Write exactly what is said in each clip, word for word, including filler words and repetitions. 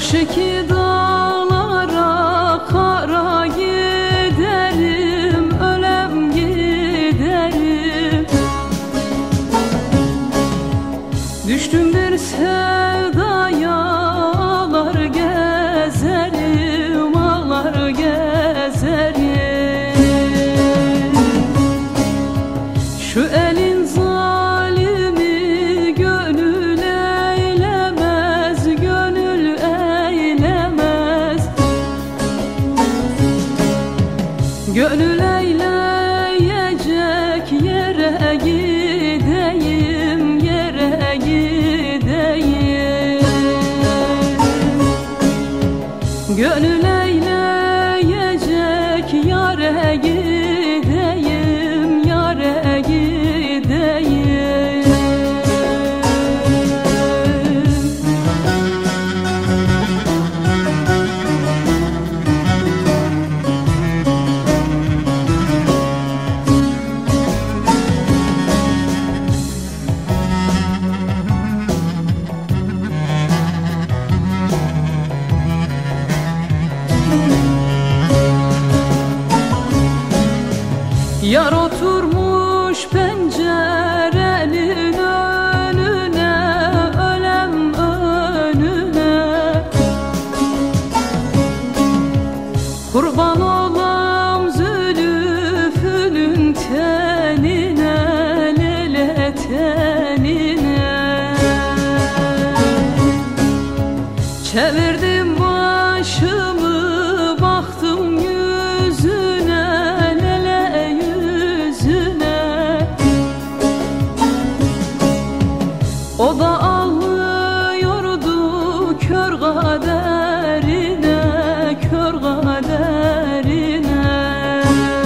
Karşıki dağlara kara giderim, ölem giderim. Düştüm bir sevdaya, ağlar gezerim, ağlar gezerim. Şu elin zalimi gönül eylemez, gönül eylemez. Gönül eyleyecek yere gideyim, yere gideyim. Gönül eyleyecek yere gideyim, yere gideyim. Yar oturmuş pencerenin önüne, ölem önüne. Kurban olam zülfüünün tenine, lele tenine. Çevirdim başımı, baktım yüzüne, o da ağlıyordu kör kaderine, kör kaderine.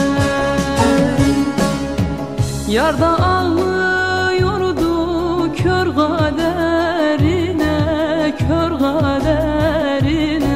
Yar da ağlıyordu kör kaderine, kör kaderine.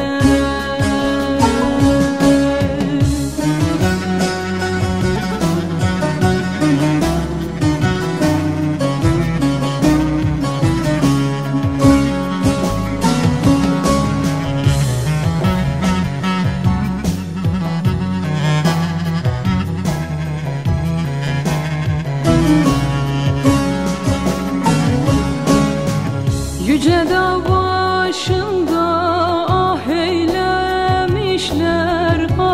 Yüce dağ başında ah eylemişler, ah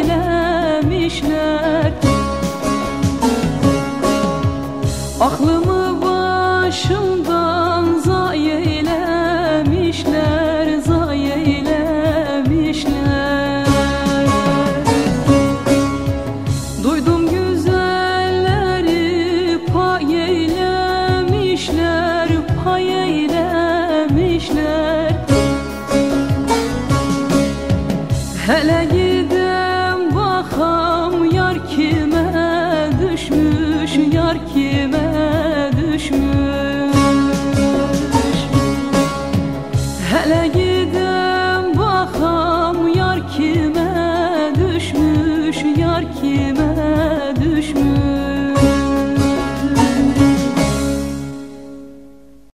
eylemişler. Aklımı